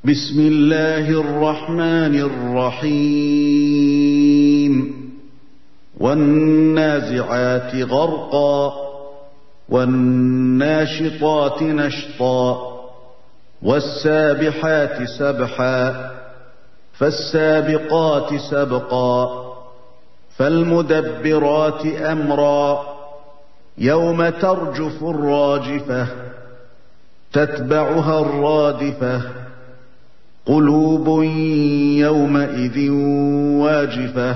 بسم الله الرحمن الرحيم والنازعات غرقا والناشطات نشطا والسابحات سبحا فالسابقات سبقا فالمدبرات أمرا يوم ترجف الراجفة تتبعها الرادفة قلوب يومئذ واجفة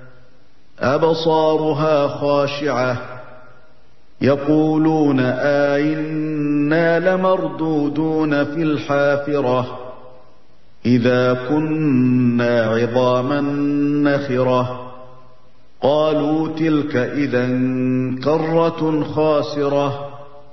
أبصارها خاشعة يقولون أئنا لمردودون في الحافرة إذا كنا عظاما نخرة قالوا تلك إذا كرة خاسرة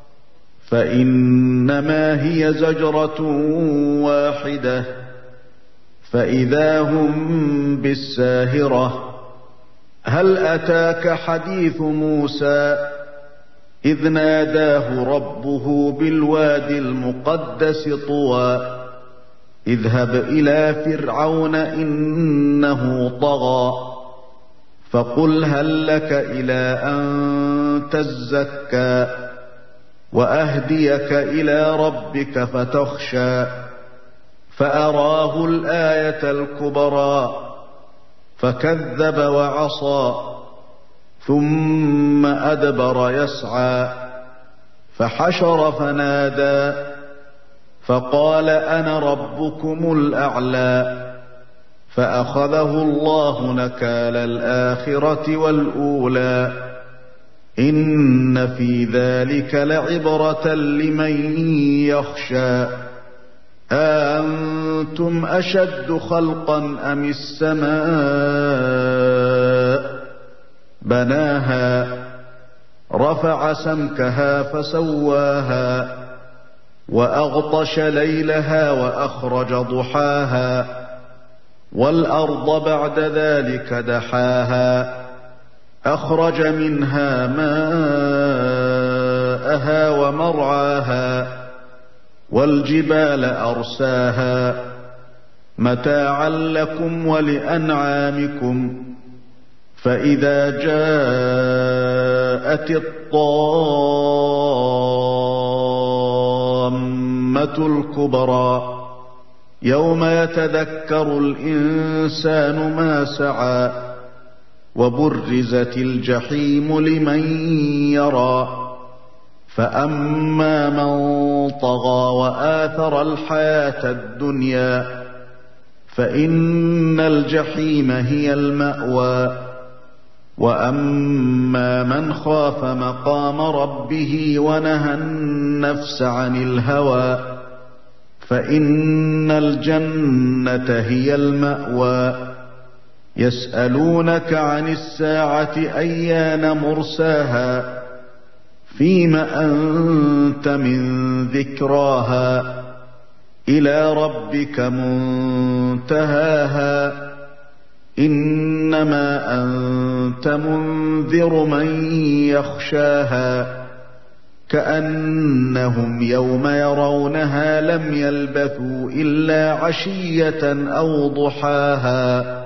فإنما هي زجرة واحدة فإذا هم بالساهرة هل أتاك حديث موسى إذ ناداه ربه بالوادي المقدس طوى اذهب إلى فرعون إنه طغى فقل هل لك إلى أن تزكى وأهديك إلى ربك فتخشى فأراه الآية الكبرى فكذب وعصى ثم أدبر يسعى فحشر فنادى فقال أنا ربكم الأعلى فأخذه الله نكال الآخرة والأولى إن في ذلك لعبرة لمن يخشى أأنتم أشد خلقا أم السماء بناها رفع سمكها فسواها وأغطش ليلها وأخرج ضحاها والأرض بعد ذلك دحاها أخرج منها ماءها ومرعاها والجبال أرساها متاعا لكم ولأنعامكم فإذا جاءت الطامة الكبرى يوم يتذكر الإنسان ما سعى وبرزت الجحيم لمن يرى فأما من طغى وآثر الحياة الدنيا فإن الجحيم هي المأوى وأما من خاف مقام ربه ونهى النفس عن الهوى فإن الجنة هي المأوى يسألونك عن الساعة أيان مرساها فيم أنت من ذكراها إلى ربك منتهاها إنما أنت منذر من يخشاها كأنهم يوم يرونها لم يلبثوا إلا عشية أو ضحاها